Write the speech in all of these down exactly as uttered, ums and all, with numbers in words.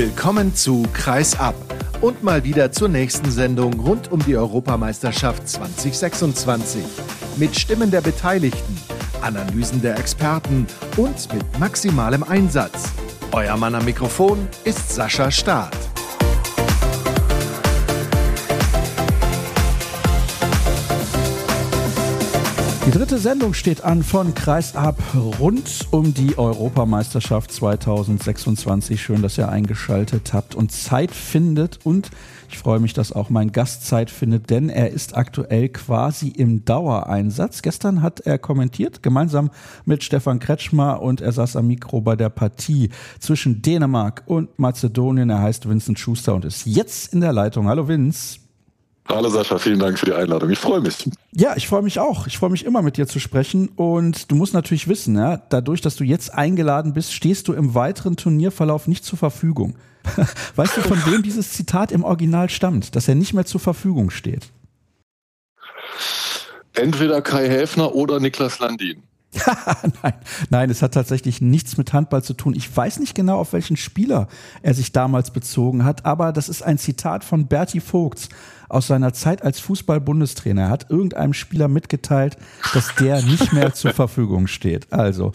Willkommen zu Kreis ab und mal wieder zur nächsten Sendung rund um die Europameisterschaft zwanzig sechsundzwanzig. Mit Stimmen der Beteiligten, Analysen der Experten und mit maximalem Einsatz. Euer Mann am Mikrofon ist Sascha Staat. Die dritte Sendung steht an von Kreis ab rund um die Europameisterschaft zwanzig sechsundzwanzig. Schön, dass ihr eingeschaltet habt und Zeit findet. Und ich freue mich, dass auch mein Gast Zeit findet, denn er ist aktuell quasi im Dauereinsatz. Gestern hat er kommentiert, gemeinsam mit Stefan Kretschmer, und er saß am Mikro bei der Partie zwischen Dänemark und Mazedonien. Er heißt Vincent Schuster und ist jetzt in der Leitung. Hallo Vince. Hallo Sascha, vielen Dank für die Einladung. Ich freue mich. Ja, ich freue mich auch. Ich freue mich immer, mit dir zu sprechen. Und du musst natürlich wissen, ja, dadurch, dass du jetzt eingeladen bist, stehst du im weiteren Turnierverlauf nicht zur Verfügung. Weißt du, von wem dieses Zitat im Original stammt, dass er nicht mehr zur Verfügung steht? Entweder Kai Häfner oder Niklas Landin. nein, nein, es hat tatsächlich nichts mit Handball zu tun. Ich weiß nicht genau, auf welchen Spieler er sich damals bezogen hat, aber das ist ein Zitat von Berti Vogts aus seiner Zeit als Fußball-Bundestrainer. Er hat irgendeinem Spieler mitgeteilt, dass der nicht mehr zur Verfügung steht. Also,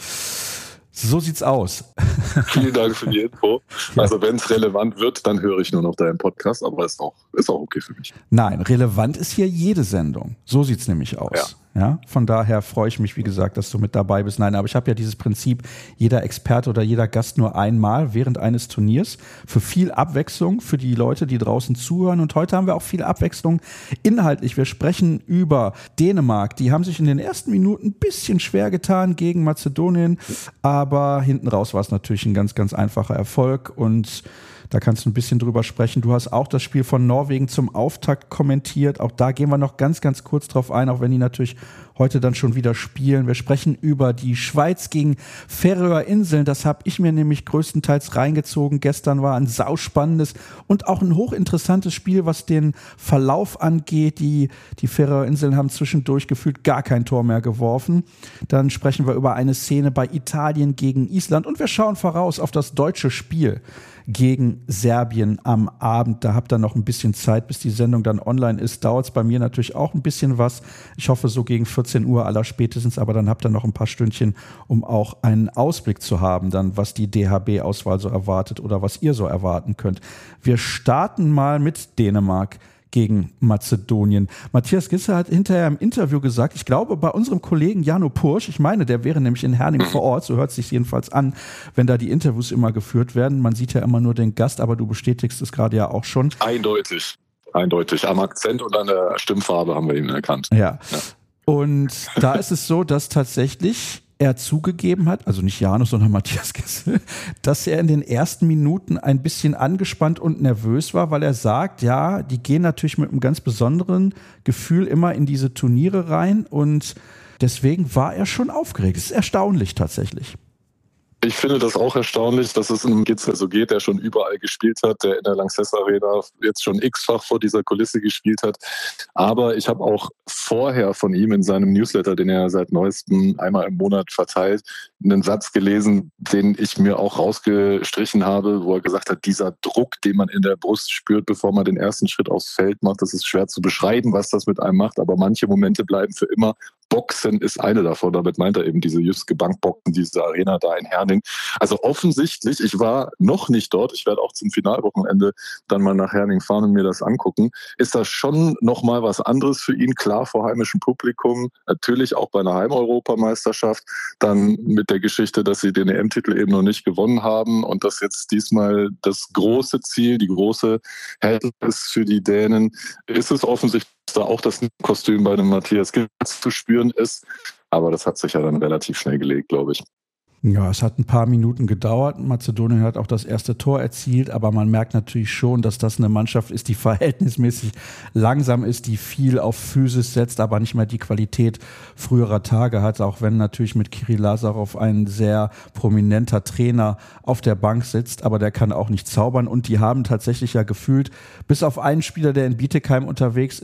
so sieht's aus. Vielen Dank für die Info. Also wenn es relevant wird, dann höre ich nur noch deinen Podcast, aber ist auch, ist auch okay für mich. Nein, relevant ist hier jede Sendung. So sieht's nämlich aus. Ja. Ja, von daher freue ich mich, wie gesagt, dass du mit dabei bist. Nein, aber ich habe ja dieses Prinzip, jeder Experte oder jeder Gast nur einmal während eines Turniers, für viel Abwechslung für die Leute, die draußen zuhören. Und heute haben wir auch viel Abwechslung inhaltlich. Wir sprechen über Dänemark. Die haben sich in den ersten Minuten ein bisschen schwer getan gegen Mazedonien, aber hinten raus war es natürlich ein ganz, ganz einfacher Erfolg, und da kannst du ein bisschen drüber sprechen. Du hast auch das Spiel von Norwegen zum Auftakt kommentiert. Auch da gehen wir noch ganz, ganz kurz drauf ein, auch wenn die natürlich heute dann schon wieder spielen. Wir sprechen über die Schweiz gegen Färöer Inseln. Das habe ich mir nämlich größtenteils reingezogen. Gestern war ein sauspannendes und auch ein hochinteressantes Spiel, was den Verlauf angeht. Die, die Färöer Inseln haben zwischendurch gefühlt gar kein Tor mehr geworfen. Dann sprechen wir über eine Szene bei Italien gegen Island und wir schauen voraus auf das deutsche Spiel gegen Serbien am Abend. Da habt ihr noch ein bisschen Zeit, bis die Sendung dann online ist. Dauert es bei mir natürlich auch ein bisschen was. Ich hoffe so gegen vierzehn Uhr aller spätestens, aber dann habt ihr noch ein paar Stündchen, um auch einen Ausblick zu haben, dann was die D H B-Auswahl so erwartet oder was ihr so erwarten könnt. Wir starten mal mit Dänemark gegen Mazedonien. Matthias Gisser hat hinterher im Interview gesagt, ich glaube bei unserem Kollegen Jano Pursch, ich meine, der wäre nämlich in Herning vor Ort, so hört es sich jedenfalls an, wenn da die Interviews immer geführt werden. Man sieht ja immer nur den Gast, aber du bestätigst es gerade ja auch schon. Eindeutig, eindeutig. Am Akzent und an der Stimmfarbe haben wir ihn erkannt. Ja, ja. Und da ist es so, dass tatsächlich er zugegeben hat, also nicht Janus, sondern Matthias Gissel, dass er in den ersten Minuten ein bisschen angespannt und nervös war, weil er sagt, ja, die gehen natürlich mit einem ganz besonderen Gefühl immer in diese Turniere rein, und deswegen war er schon aufgeregt. Das ist erstaunlich tatsächlich. Ich finde das auch erstaunlich, dass es einem Gitzel so geht, der schon überall gespielt hat, der in der Lanxess Arena jetzt schon x-fach vor dieser Kulisse gespielt hat. Aber ich habe auch vorher von ihm in seinem Newsletter, den er seit neuestem einmal im Monat verteilt, einen Satz gelesen, den ich mir auch rausgestrichen habe, wo er gesagt hat, dieser Druck, den man in der Brust spürt, bevor man den ersten Schritt aufs Feld macht, das ist schwer zu beschreiben, was das mit einem macht, aber manche Momente bleiben für immer. Boxen ist eine davon. Damit meint er eben diese Juske Bankboxen, diese Arena da in Herning. Also offensichtlich, ich war noch nicht dort, ich werde auch zum Finalwochenende dann mal nach Herning fahren und mir das angucken, ist das schon nochmal was anderes für ihn, klar vor heimischem Publikum, natürlich auch bei einer Heimeuropameisterschaft, dann mit der Geschichte, dass sie den E M-Titel eben noch nicht gewonnen haben und dass jetzt diesmal das große Ziel, die große Hürde ist für die Dänen, ist es offensichtlich, da auch das Kostüm bei dem Matthias Gisser zu spüren ist. Aber das hat sich ja dann relativ schnell gelegt, glaube ich. Ja, es hat ein paar Minuten gedauert. Mazedonien hat auch das erste Tor erzielt, aber man merkt natürlich schon, dass das eine Mannschaft ist, die verhältnismäßig langsam ist, die viel auf Physis setzt, aber nicht mehr die Qualität früherer Tage hat, auch wenn natürlich mit Kirill Lazarov ein sehr prominenter Trainer auf der Bank sitzt, aber der kann auch nicht zaubern, und die haben tatsächlich ja gefühlt, bis auf einen Spieler, der in Bietigheim unterwegs ist,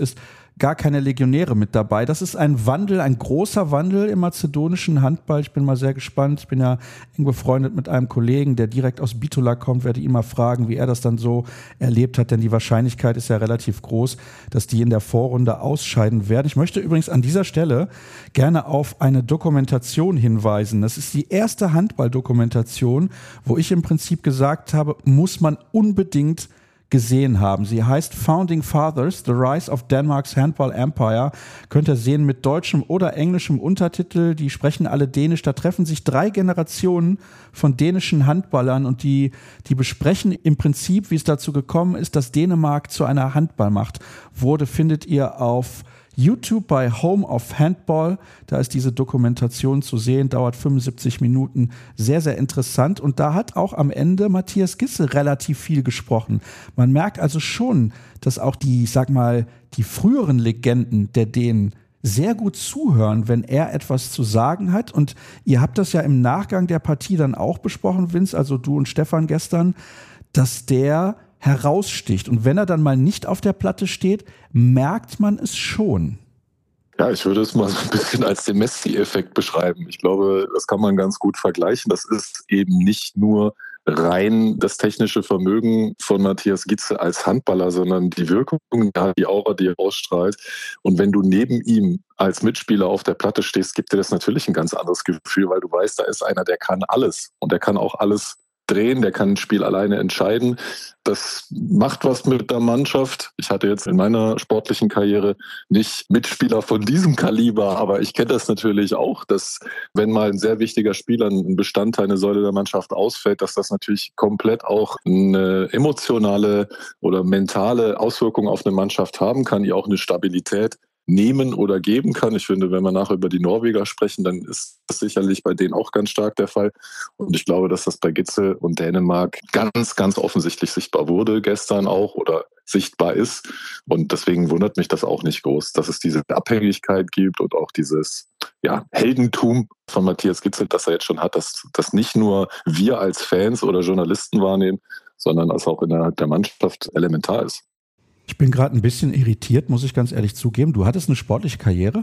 gar keine Legionäre mit dabei. Das ist ein Wandel, ein großer Wandel im mazedonischen Handball. Ich bin mal sehr gespannt. Ich bin ja eng befreundet mit einem Kollegen, der direkt aus Bitola kommt, werde ihn mal fragen, wie er das dann so erlebt hat, denn die Wahrscheinlichkeit ist ja relativ groß, dass die in der Vorrunde ausscheiden werden. Ich möchte übrigens an dieser Stelle gerne auf eine Dokumentation hinweisen. Das ist die erste Handball-Dokumentation, wo ich im Prinzip gesagt habe, muss man unbedingt gesehen haben. Sie heißt Founding Fathers, The Rise of Denmark's Handball Empire. Könnt ihr sehen mit deutschem oder englischem Untertitel. Die sprechen alle Dänisch. Da treffen sich drei Generationen von dänischen Handballern und die, die besprechen im Prinzip, wie es dazu gekommen ist, dass Dänemark zu einer Handballmacht wurde, findet ihr auf YouTube bei Home of Handball, da ist diese Dokumentation zu sehen, dauert fünfundsiebzig Minuten, sehr, sehr interessant. Und da hat auch am Ende Matthias Gisse relativ viel gesprochen. Man merkt also schon, dass auch die, ich sag mal, die früheren Legenden der Dänen sehr gut zuhören, wenn er etwas zu sagen hat. Und ihr habt das ja im Nachgang der Partie dann auch besprochen, Vince, also du und Stefan gestern, dass der heraussticht. Und wenn er dann mal nicht auf der Platte steht, merkt man es schon. Ja, ich würde es mal so ein bisschen als den Messi-Effekt beschreiben. Ich glaube, das kann man ganz gut vergleichen. Das ist eben nicht nur rein das technische Vermögen von Matthias Gisse als Handballer, sondern die Wirkung, die Aura, die er ausstrahlt. Und wenn du neben ihm als Mitspieler auf der Platte stehst, gibt dir das natürlich ein ganz anderes Gefühl, weil du weißt, da ist einer, der kann alles. Und der kann auch alles drehen, der kann ein Spiel alleine entscheiden. Das macht was mit der Mannschaft. Ich hatte jetzt in meiner sportlichen Karriere nicht Mitspieler von diesem Kaliber, aber ich kenne das natürlich auch, dass wenn mal ein sehr wichtiger Spieler, ein Bestandteil, eine Säule der Mannschaft ausfällt, dass das natürlich komplett auch eine emotionale oder mentale Auswirkung auf eine Mannschaft haben kann, die auch eine Stabilität nehmen oder geben kann. Ich finde, wenn wir nachher über die Norweger sprechen, dann ist das sicherlich bei denen auch ganz stark der Fall. Und ich glaube, dass das bei Gitzel und Dänemark ganz, ganz offensichtlich sichtbar wurde, gestern auch oder sichtbar ist. Und deswegen wundert mich das auch nicht groß, dass es diese Abhängigkeit gibt und auch dieses ja, Heldentum von Matthias Gitzel, das er jetzt schon hat, dass das nicht nur wir als Fans oder Journalisten wahrnehmen, sondern dass auch innerhalb der Mannschaft elementar ist. Ich bin gerade ein bisschen irritiert, muss ich ganz ehrlich zugeben. Du hattest eine sportliche Karriere?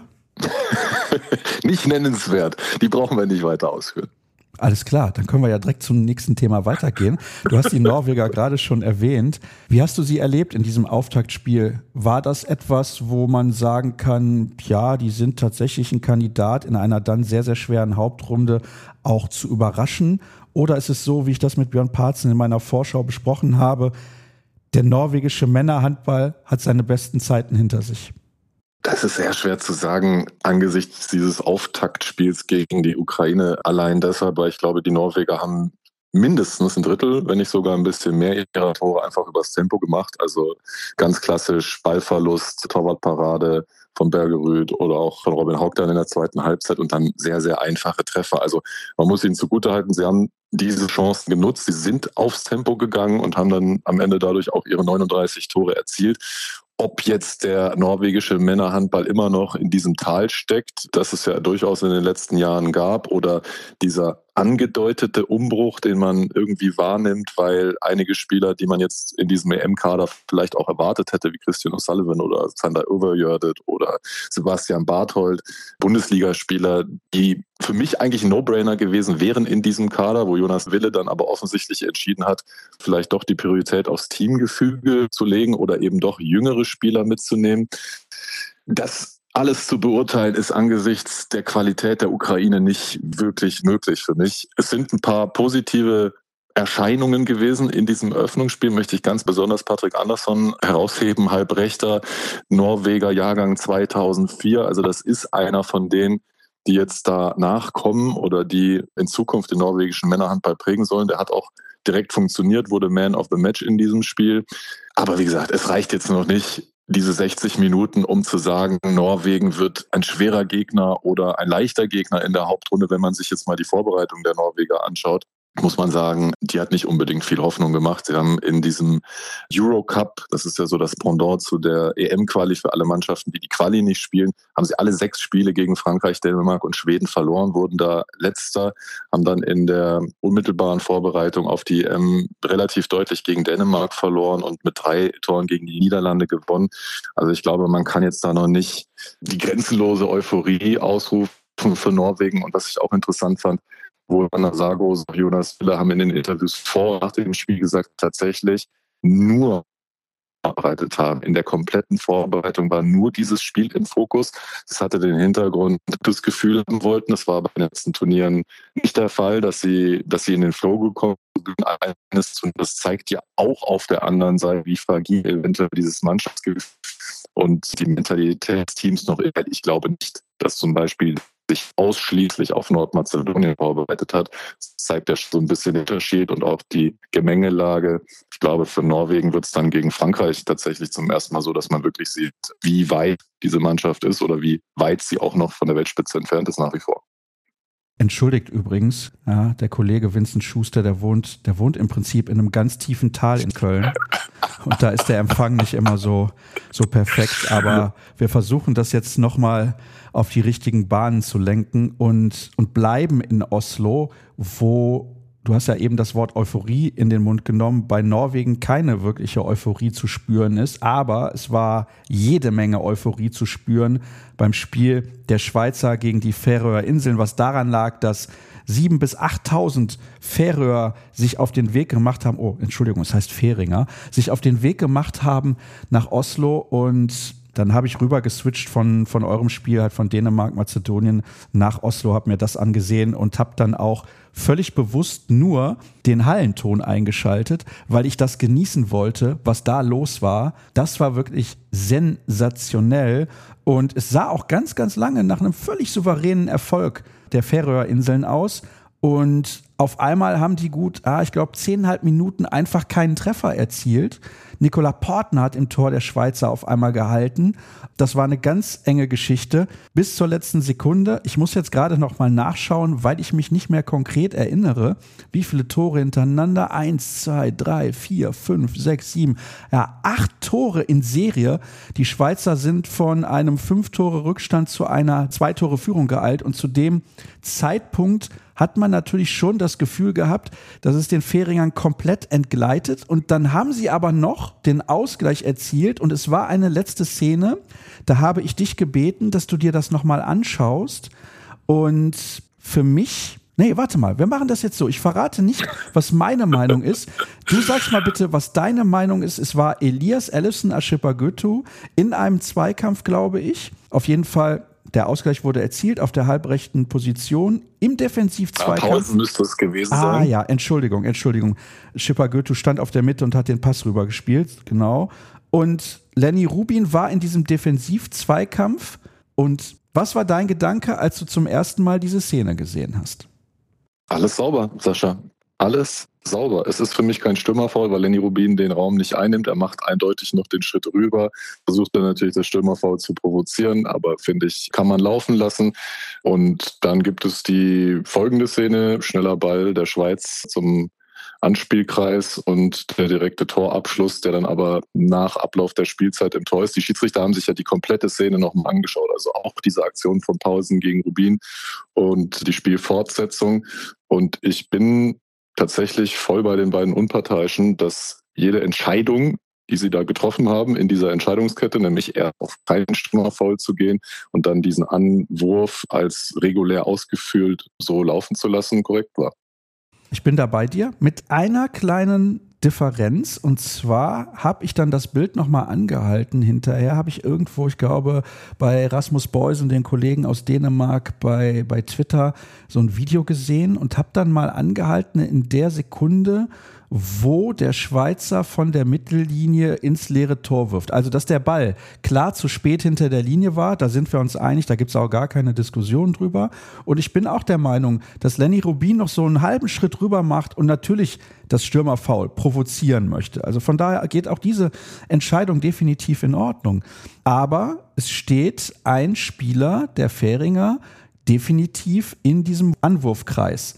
Nicht nennenswert. Die brauchen wir nicht weiter ausführen. Alles klar, dann können wir ja direkt zum nächsten Thema weitergehen. Du hast die Norweger gerade schon erwähnt. Wie hast du sie erlebt in diesem Auftaktspiel? War das etwas, wo man sagen kann, ja, die sind tatsächlich ein Kandidat in einer dann sehr, sehr schweren Hauptrunde auch zu überraschen? Oder ist es so, wie ich das mit Björn Parzen in meiner Vorschau besprochen habe, der norwegische Männerhandball hat seine besten Zeiten hinter sich? Das ist sehr schwer zu sagen angesichts dieses Auftaktspiels gegen die Ukraine. Allein deshalb, weil ich glaube, die Norweger haben mindestens ein Drittel, wenn nicht sogar ein bisschen mehr ihrer Tore einfach übers Tempo gemacht. Also ganz klassisch Ballverlust, Torwartparade von Bergerud oder auch von Robin Haug dann in der zweiten Halbzeit und dann sehr, sehr einfache Treffer. Also man muss ihnen zugutehalten, sie haben diese Chancen genutzt, sie sind aufs Tempo gegangen und haben dann am Ende dadurch auch ihre neununddreißig Tore erzielt. Ob jetzt der norwegische Männerhandball immer noch in diesem Tal steckt, das es ja durchaus in den letzten Jahren gab, oder dieser angedeutete Umbruch, den man irgendwie wahrnimmt, weil einige Spieler, die man jetzt in diesem E M-Kader vielleicht auch erwartet hätte, wie Christian O'Sullivan oder Sander Överjördet oder Sebastian Barthold, Bundesligaspieler, die für mich eigentlich ein No-Brainer gewesen wären in diesem Kader, wo Jonas Wille dann aber offensichtlich entschieden hat, vielleicht doch die Priorität aufs Teamgefüge zu legen oder eben doch jüngere Spieler mitzunehmen. Das alles zu beurteilen ist angesichts der Qualität der Ukraine nicht wirklich möglich für mich. Es sind ein paar positive Erscheinungen gewesen in diesem Eröffnungsspiel, möchte ich ganz besonders Patrick Andersson herausheben, Halbrechter, Norweger, Jahrgang zweitausendvier. Also das ist einer von denen, die jetzt da nachkommen oder die in Zukunft den norwegischen Männerhandball prägen sollen. Der hat auch direkt funktioniert, wurde Man of the Match in diesem Spiel. Aber wie gesagt, es reicht jetzt noch nicht, diese sechzig Minuten, um zu sagen, Norwegen wird ein schwerer Gegner oder ein leichter Gegner in der Hauptrunde, wenn man sich jetzt mal die Vorbereitung der Norweger anschaut. muss man sagen, die hat nicht unbedingt viel Hoffnung gemacht. Sie haben in diesem Eurocup, das ist ja so das Pendant zu der E M-Quali für alle Mannschaften, die die Quali nicht spielen, haben sie alle sechs Spiele gegen Frankreich, Dänemark und Schweden verloren, wurden da Letzter, haben dann in der unmittelbaren Vorbereitung auf die E M relativ deutlich gegen Dänemark verloren und mit drei Toren gegen die Niederlande gewonnen. Also ich glaube, man kann jetzt da noch nicht die grenzenlose Euphorie ausrufen für Norwegen. Und was ich auch interessant fand, wo Anna Sargos und Jonas Wille haben in den Interviews vor nach dem Spiel gesagt, tatsächlich nur vorbereitet haben. In der kompletten Vorbereitung war nur dieses Spiel im Fokus. Das hatte den Hintergrund, das Gefühl haben wollten. Das war bei den letzten Turnieren nicht der Fall, dass sie, dass sie in den Flow gekommen sind. Und das zeigt ja auch auf der anderen Seite, wie fragil eventuell dieses Mannschaftsgefühl und die Mentalität des Teams noch ist. Ich glaube nicht, dass zum Beispiel sich ausschließlich auf Nordmazedonien vorbereitet hat. Das zeigt ja so ein bisschen den Unterschied und auch die Gemengelage. Ich glaube, für Norwegen wird es dann gegen Frankreich tatsächlich zum ersten Mal so, dass man wirklich sieht, wie weit diese Mannschaft ist oder wie weit sie auch noch von der Weltspitze entfernt ist nach wie vor. Entschuldigt übrigens, ja, der Kollege Vincent Schuster, der wohnt, der wohnt im Prinzip in einem ganz tiefen Tal in Köln. Und da ist der Empfang nicht immer so, so perfekt. Aber wir versuchen das jetzt nochmal auf die richtigen Bahnen zu lenken und, und bleiben in Oslo, wo, du hast ja eben das Wort Euphorie in den Mund genommen, bei Norwegen keine wirkliche Euphorie zu spüren ist, aber es war jede Menge Euphorie zu spüren beim Spiel der Schweizer gegen die Färöer Inseln, was daran lag, dass sieben bis achttausend Färöer sich auf den Weg gemacht haben, oh, Entschuldigung, es heißt Färinger, sich auf den Weg gemacht haben nach Oslo und dann habe ich rüber geswitcht von, von eurem Spiel, halt von Dänemark, Mazedonien nach Oslo, habe mir das angesehen und habe dann auch völlig bewusst nur den Hallenton eingeschaltet, weil ich das genießen wollte, was da los war. Das war wirklich sensationell und es sah auch ganz, ganz lange nach einem völlig souveränen Erfolg der Färöerinseln aus. Und auf einmal haben die gut, ah, ich glaube, zehneinhalb Minuten einfach keinen Treffer erzielt. Nicolas Portner hat im Tor der Schweizer auf einmal gehalten. Das war eine ganz enge Geschichte bis zur letzten Sekunde. Ich muss jetzt gerade noch mal nachschauen, weil ich mich nicht mehr konkret erinnere, wie viele Tore hintereinander. Eins, zwei, drei, vier, fünf, sechs, sieben. Ja, acht Tore in Serie. Die Schweizer sind von einem Fünf-Tore-Rückstand zu einer Zwei-Tore-Führung geeilt. Und zu dem Zeitpunkt hat man natürlich schon das Gefühl gehabt, dass es den Färingern komplett entgleitet. Und dann haben sie aber noch den Ausgleich erzielt. Und es war eine letzte Szene, da habe ich dich gebeten, dass du dir das nochmal anschaust. Und für mich, nee, warte mal, wir machen das jetzt so. Ich verrate nicht, was meine Meinung ist. Du sagst mal bitte, was deine Meinung ist. Es war Elias Ellefsen Aşıpagötu in einem Zweikampf, glaube ich. Auf jeden Fall. Der Ausgleich wurde erzielt auf der halbrechten Position im Defensiv-Zweikampf. Pausen müsste es gewesen ah, sein. Ah ja, Entschuldigung, Entschuldigung. Aşıpagötu stand auf der Mitte und hat den Pass rübergespielt, genau. Und Lenny Rubin war in diesem Defensiv-Zweikampf. Und was war dein Gedanke, als du zum ersten Mal diese Szene gesehen hast? Alles sauber, Sascha. Alles sauber. Es ist für mich kein Stürmerfoul, weil Lenny Rubin den Raum nicht einnimmt. Er macht eindeutig noch den Schritt rüber, versucht dann natürlich das Stürmerfoul zu provozieren, aber finde ich, kann man laufen lassen. Und dann gibt es die folgende Szene, schneller Ball der Schweiz zum Anspielkreis und der direkte Torabschluss, der dann aber nach Ablauf der Spielzeit im Tor ist. Die Schiedsrichter haben sich ja die komplette Szene nochmal angeschaut, also auch diese Aktion von Pausen gegen Rubin und die Spielfortsetzung. Und ich bin tatsächlich voll bei den beiden Unparteiischen, dass jede Entscheidung, die sie da getroffen haben in dieser Entscheidungskette, nämlich eher auf keinen Stürmerfoul zu gehen und dann diesen Anwurf als regulär ausgefüllt so laufen zu lassen, korrekt war. Ich bin da bei dir mit einer kleinen Differenz und zwar habe ich dann das Bild nochmal angehalten. Hinterher habe ich irgendwo, ich glaube, bei Rasmus Boysen, den Kollegen aus Dänemark, bei, bei Twitter so ein Video gesehen und habe dann mal angehalten in der Sekunde, wo der Schweizer von der Mittellinie ins leere Tor wirft. Also, dass der Ball klar zu spät hinter der Linie war, da sind wir uns einig, da gibt es auch gar keine Diskussion drüber. Und ich bin auch der Meinung, dass Lenny Rubin noch so einen halben Schritt rüber macht und natürlich das Stürmerfoul provozieren möchte. Also von daher geht auch diese Entscheidung definitiv in Ordnung. Aber es steht ein Spieler der Färinger definitiv in diesem Anwurfkreis.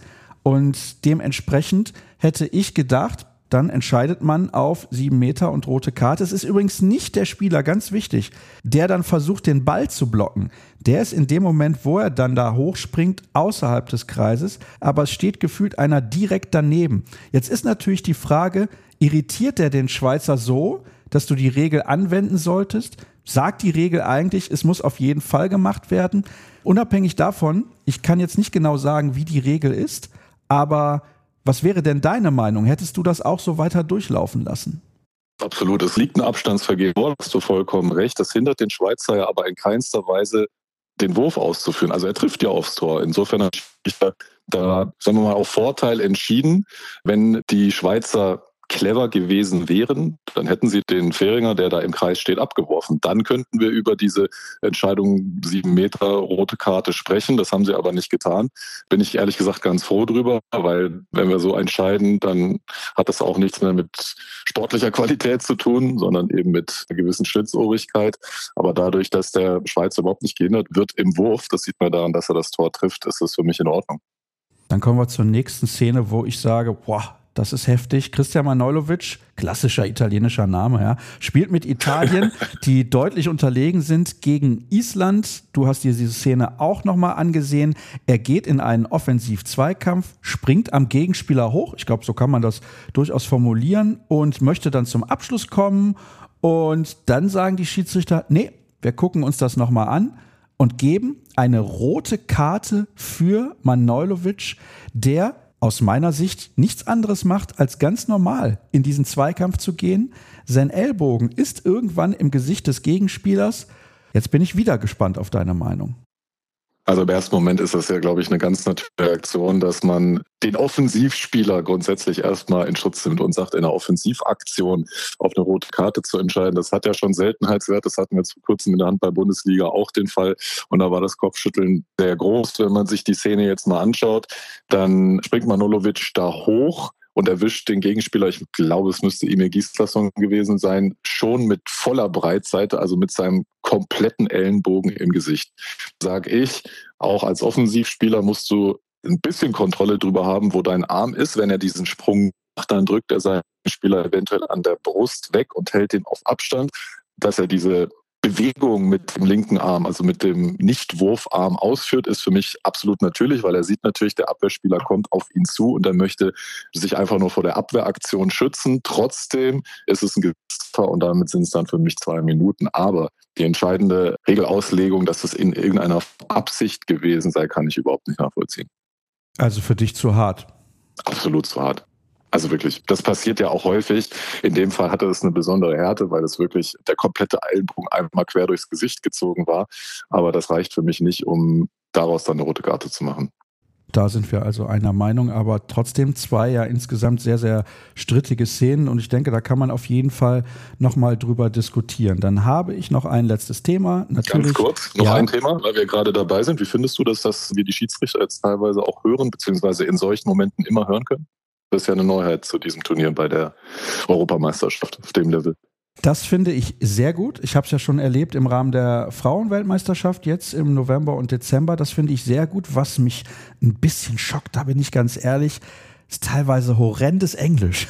Und dementsprechend hätte ich gedacht, dann entscheidet man auf sieben Meter und rote Karte. Es ist übrigens nicht der Spieler, ganz wichtig, der dann versucht, den Ball zu blocken. Der ist in dem Moment, wo er dann da hochspringt, außerhalb des Kreises, aber es steht gefühlt einer direkt daneben. Jetzt ist natürlich die Frage, irritiert er den Schweizer so, dass du die Regel anwenden solltest? Sagt die Regel eigentlich, es muss auf jeden Fall gemacht werden? Unabhängig davon, ich kann jetzt nicht genau sagen, wie die Regel ist, aber was wäre denn deine Meinung? Hättest du das auch so weiter durchlaufen lassen? Absolut, es liegt ein Abstandsvergehen vor, hast du vollkommen recht. Das hindert den Schweizer ja aber in keinster Weise, den Wurf auszuführen. Also er trifft ja aufs Tor. Insofern habe ich da, da, sagen wir mal, auf Vorteil entschieden. Wenn die Schweizer clever gewesen wären, dann hätten sie den Fähringer, der da im Kreis steht, abgeworfen. Dann könnten wir über diese Entscheidung sieben Meter rote Karte sprechen. Das haben sie aber nicht getan. Bin ich ehrlich gesagt ganz froh drüber, weil wenn wir so entscheiden, dann hat das auch nichts mehr mit sportlicher Qualität zu tun, sondern eben mit einer gewissen Schlitzohrigkeit. Aber dadurch, dass der Schweizer überhaupt nicht gehindert wird im Wurf, das sieht man daran, dass er das Tor trifft, ist das für mich in Ordnung. Dann kommen wir zur nächsten Szene, wo ich sage, boah, das ist heftig. Christian Manojlovic, klassischer italienischer Name, ja, spielt mit Italien, die deutlich unterlegen sind, gegen Island. Du hast dir diese Szene auch nochmal angesehen. Er geht in einen Offensiv-Zweikampf, springt am Gegenspieler hoch. Ich glaube, so kann man das durchaus formulieren und möchte dann zum Abschluss kommen. Und dann sagen die Schiedsrichter, nee, wir gucken uns das nochmal an und geben eine rote Karte für Manojlovic, der aus meiner Sicht nichts anderes macht, als ganz normal in diesen Zweikampf zu gehen. Sein Ellbogen ist irgendwann im Gesicht des Gegenspielers. Jetzt bin ich wieder gespannt auf deine Meinung. Also im ersten Moment ist das ja, glaube ich, eine ganz natürliche Reaktion, dass man den Offensivspieler grundsätzlich erstmal in Schutz nimmt und sagt, in einer Offensivaktion auf eine rote Karte zu entscheiden. Das hat ja schon Seltenheitswert. Das hatten wir jetzt vor kurzem in der Handball-Bundesliga auch den Fall. Und da war das Kopfschütteln sehr groß. Wenn man sich die Szene jetzt mal anschaut, dann springt Manojlovic da hoch und erwischt den Gegenspieler, ich glaube, es müsste Emil Gislason gewesen sein, schon mit voller Breitseite, also mit seinem kompletten Ellenbogen im Gesicht. Sag ich, auch als Offensivspieler musst du ein bisschen Kontrolle drüber haben, wo dein Arm ist. Wenn er diesen Sprung macht, dann drückt er seinen Spieler eventuell an der Brust weg und hält ihn auf Abstand, dass er diese Bewegung mit dem linken Arm, also mit dem Nicht-Wurfarm ausführt, ist für mich absolut natürlich, weil er sieht natürlich, der Abwehrspieler kommt auf ihn zu und er möchte sich einfach nur vor der Abwehraktion schützen. Trotzdem ist es ein Gewitter und damit sind es dann für mich zwei Minuten. Aber die entscheidende Regelauslegung, dass es in irgendeiner Absicht gewesen sei, kann ich überhaupt nicht nachvollziehen. Also für dich zu hart? Absolut zu hart. Also wirklich, das passiert ja auch häufig. In dem Fall hatte es eine besondere Härte, weil es wirklich der komplette Ellenbogen einmal quer durchs Gesicht gezogen war. Aber das reicht für mich nicht, um daraus dann eine rote Karte zu machen. Da sind wir also einer Meinung, aber trotzdem zwei ja insgesamt sehr, sehr strittige Szenen und ich denke, da kann man auf jeden Fall nochmal drüber diskutieren. Dann habe ich noch ein letztes Thema. Natürlich, ganz kurz, noch ja. ein Thema, weil wir gerade dabei sind. Wie findest du, dass das wir die Schiedsrichter jetzt teilweise auch hören, beziehungsweise in solchen Momenten immer hören können? Das ist ja eine Neuheit zu diesem Turnier bei der Europameisterschaft auf dem Level. Das finde ich sehr gut. Ich habe es ja schon erlebt im Rahmen der Frauenweltmeisterschaft jetzt im November und Dezember. Das finde ich sehr gut. Was mich ein bisschen schockt, da bin ich ganz ehrlich, ist teilweise horrendes Englisch.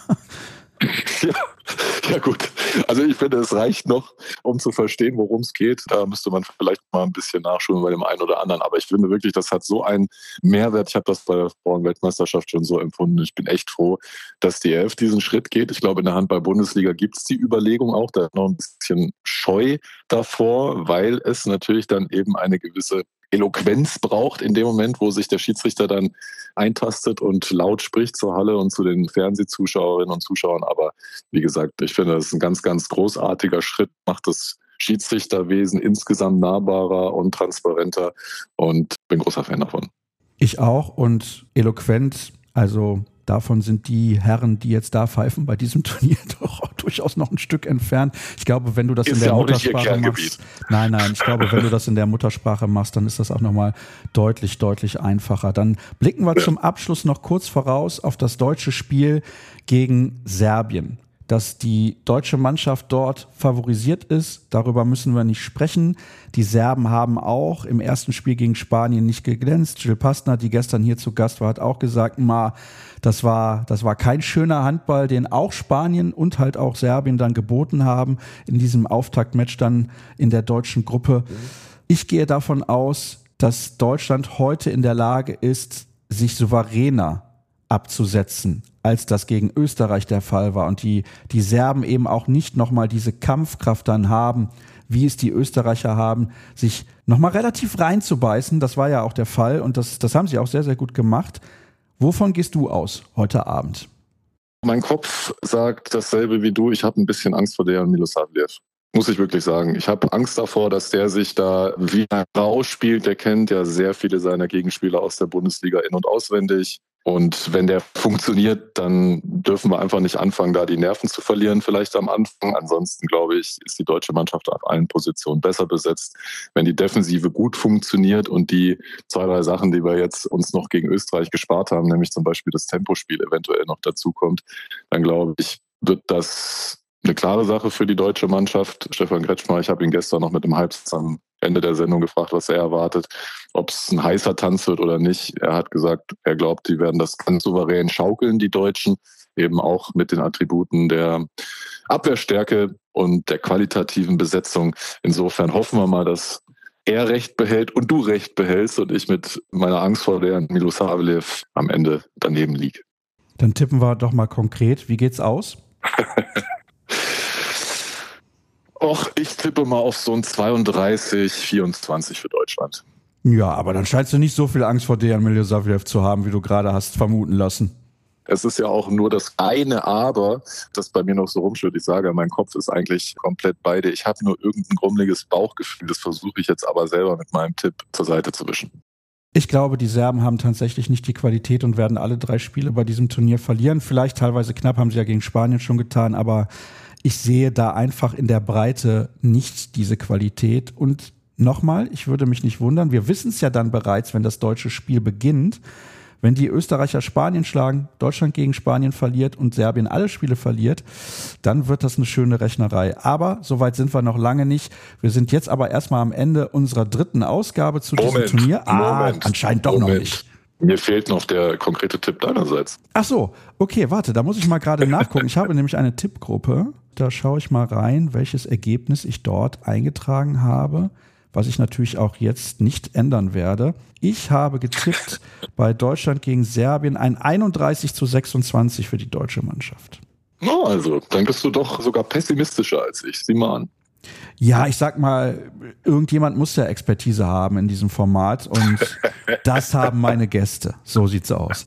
Ja, ja gut. Also ich finde, es reicht noch, um zu verstehen, worum es geht. Da müsste man vielleicht mal ein bisschen nachschulen bei dem einen oder anderen. Aber ich finde wirklich, das hat so einen Mehrwert. Ich habe das bei der Frauenweltmeisterschaft schon so empfunden. Ich bin echt froh, dass die Elf diesen Schritt geht. Ich glaube, in der Handball-Bundesliga gibt es die Überlegung auch, da noch ein bisschen Scheu davor, weil es natürlich dann eben eine gewisse Eloquenz braucht in dem Moment, wo sich der Schiedsrichter dann eintastet und laut spricht zur Halle und zu den Fernsehzuschauerinnen und Zuschauern. Aber wie gesagt, ich finde, das ist ein ganz, ganz großartiger Schritt, macht das Schiedsrichterwesen insgesamt nahbarer und transparenter und bin großer Fan davon. Ich auch und eloquent, also davon sind die Herren, die jetzt da pfeifen bei diesem Turnier, doch durchaus noch ein Stück entfernt. Ich glaube, wenn du das ist in der ja Muttersprache machst, nein, nein, ich glaube, wenn du das in der Muttersprache machst, dann ist das auch nochmal deutlich, deutlich einfacher. Dann blicken wir ja zum Abschluss noch kurz voraus auf das deutsche Spiel gegen Serbien. dass die deutsche Mannschaft dort favorisiert ist. Darüber müssen wir nicht sprechen. Die Serben haben auch im ersten Spiel gegen Spanien nicht geglänzt. Gilles Pastner, die gestern hier zu Gast war, hat auch gesagt, ma, das war, das war kein schöner Handball, den auch Spanien und halt auch Serbien dann geboten haben in diesem Auftaktmatch dann in der deutschen Gruppe. Ich gehe davon aus, dass Deutschland heute in der Lage ist, sich souveräner abzusetzen, als das gegen Österreich der Fall war und die, die Serben eben auch nicht nochmal diese Kampfkraft dann haben, wie es die Österreicher haben, sich nochmal relativ reinzubeißen. Das war ja auch der Fall und das, das haben sie auch sehr, sehr gut gemacht. Wovon gehst du aus heute Abend? Mein Kopf sagt dasselbe wie du. Ich habe ein bisschen Angst vor Dejan Milosavljev. Muss ich wirklich sagen. Ich habe Angst davor, dass der sich da wie ein rausspielt. Der kennt ja sehr viele seiner Gegenspieler aus der Bundesliga in- und auswendig. Und wenn der funktioniert, dann dürfen wir einfach nicht anfangen, da die Nerven zu verlieren, vielleicht am Anfang. Ansonsten, glaube ich, ist die deutsche Mannschaft auf allen Positionen besser besetzt. Wenn die Defensive gut funktioniert und die zwei, drei Sachen, die wir jetzt uns noch gegen Österreich gespart haben, nämlich zum Beispiel das Tempospiel eventuell noch dazukommt, dann glaube ich, wird das eine klare Sache für die deutsche Mannschaft. Stefan Kretschmer, ich habe ihn gestern noch mit dem Halbsatz am Ende der Sendung gefragt, was er erwartet, ob es ein heißer Tanz wird oder nicht. Er hat gesagt, er glaubt, die werden das ganz souverän schaukeln, die Deutschen, eben auch mit den Attributen der Abwehrstärke und der qualitativen Besetzung. Insofern hoffen wir mal, dass er Recht behält und du Recht behältst und ich mit meiner Angst vor Dejan Milosavljev am Ende daneben liege. Dann tippen wir doch mal konkret. Wie geht's aus? Och, ich tippe mal auf so ein zweiunddreißig vierundzwanzig für Deutschland. Ja, aber dann scheinst du nicht so viel Angst vor Dejan Milosavljev zu haben, wie du gerade hast vermuten lassen. Es ist ja auch nur das eine Aber, das bei mir noch so rumschwirrt. Ich sage, mein Kopf ist eigentlich komplett beide. Ich habe nur irgendein grummeliges Bauchgefühl. Das versuche ich jetzt aber selber mit meinem Tipp zur Seite zu wischen. Ich glaube, die Serben haben tatsächlich nicht die Qualität und werden alle drei Spiele bei diesem Turnier verlieren. Vielleicht teilweise knapp, haben sie ja gegen Spanien schon getan, aber ich sehe da einfach in der Breite nicht diese Qualität. Und nochmal, ich würde mich nicht wundern, wir wissen es ja dann bereits, wenn das deutsche Spiel beginnt, wenn die Österreicher Spanien schlagen, Deutschland gegen Spanien verliert und Serbien alle Spiele verliert, dann wird das eine schöne Rechnerei. Aber soweit sind wir noch lange nicht. Wir sind jetzt aber erstmal am Ende unserer dritten Ausgabe zu Moment, diesem Turnier. Ah, Moment, anscheinend doch Moment. noch nicht. Mir fehlt noch der konkrete Tipp deinerseits. Ach so, okay, warte, da muss ich mal gerade nachgucken. Ich habe nämlich eine Tippgruppe. Da schaue ich mal rein, welches Ergebnis ich dort eingetragen habe, was ich natürlich auch jetzt nicht ändern werde. Ich habe getippt bei Deutschland gegen Serbien ein einunddreißig zu sechsundzwanzig für die deutsche Mannschaft. Oh, also, dann bist du doch sogar pessimistischer als ich. Sieh mal an. Ja, ich sag mal, irgendjemand muss ja Expertise haben in diesem Format und das haben meine Gäste. So sieht's aus.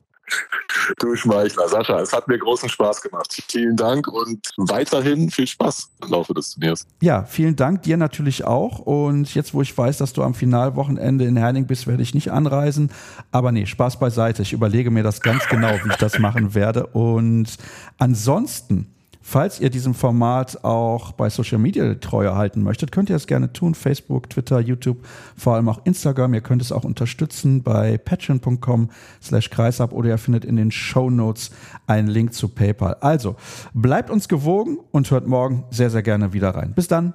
Du Schmeichler, Sascha, es hat mir großen Spaß gemacht. Vielen Dank und weiterhin viel Spaß im Laufe des Turniers. Ja, vielen Dank, dir natürlich auch. Und jetzt, wo ich weiß, dass du am Finalwochenende in Herning bist, werde ich nicht anreisen. Aber nee, Spaß beiseite. Ich überlege mir das ganz genau, wie ich das machen werde. Und ansonsten, falls ihr diesem Format auch bei Social Media Treue halten möchtet, könnt ihr es gerne tun. Facebook, Twitter, YouTube, vor allem auch Instagram. Ihr könnt es auch unterstützen bei patreon punkt com slash kreisab oder ihr findet in den Shownotes einen Link zu PayPal. Also, bleibt uns gewogen und hört morgen sehr, sehr gerne wieder rein. Bis dann.